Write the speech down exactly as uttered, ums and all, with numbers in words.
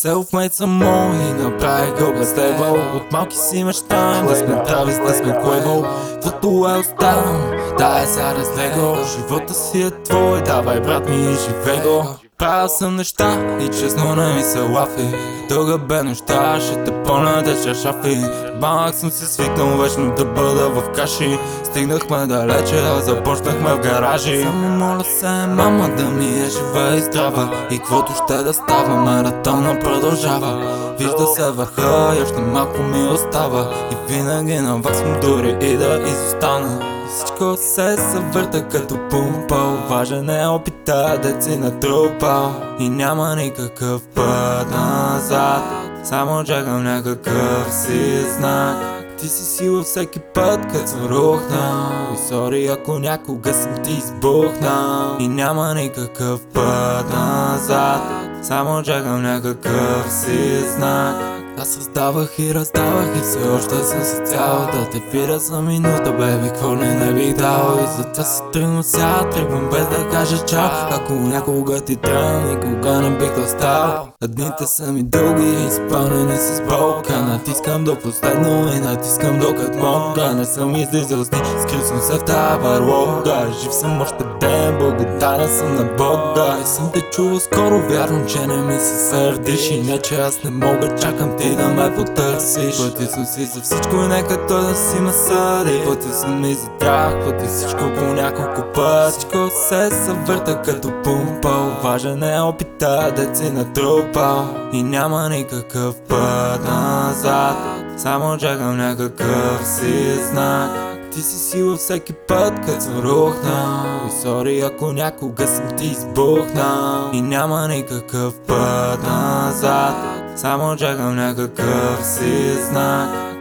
Self-made съм мой и направих го без левел. От малки си мечтаем да сме Травис, да сме Quavo. Твото е оставам, да е сега разлего. Живота си е твой, давай брат ми и живей го. Правил съм неща и честно не ми се лафи. Дълга бе нощта, ще те пълна да шашафи. Малък съм си свикнал вечно да бъда в каши. Стигнахме далече, а започнахме в гаражи. Само моля се, мама, да ми е жива и здрава. И каквото ще да става, маратона продължава. Вижда се върха и още малко ми остава. И винаги наваксвам дори и да изостана. Всичко се съвърта като пумпал. Важен е опита, дет си натрупал. И няма никакъв път назад. Само чакам някакъв си знак. Ти си сила всеки път, като съм рухнал. И сори ако някога съм ти избухнал. И няма никакъв път назад. Само чакам някакъв си знак. Аз раздавах и раздавах и все още съм си цял. Да те видя за минута, беби, какво ли не бих дал. И затова си тръгвам сега, тръгвам без да кажа чао. Ако някога ти трябва, никога не бих остал. А дните са ми дълги и изпълнени с болка. Натискам до последно и натискам докато мога. Не съм излизал с ни, скрил съм се в тая барлога. Жив съм още ден, благодарен съм на Бога. И съм те чувал скоро, вярвам, че не ми се сърдиш. И не, че аз не мога, чакам ти да ме потърсиш. Платил съм си за всичко и нека той да си ме съди. Платил съм и за трах, платил всичко по няколко път. Всичко се съвърта като пумпал. Важен е опита, дет си натрупал. И няма никакъв път назад. Само чакам някакъв си знак. Ти си сила всеки път, като съм рухнал. И сори ако някога съм ти избухнал. И няма никакъв път назад. Само чакам някакъв си знак.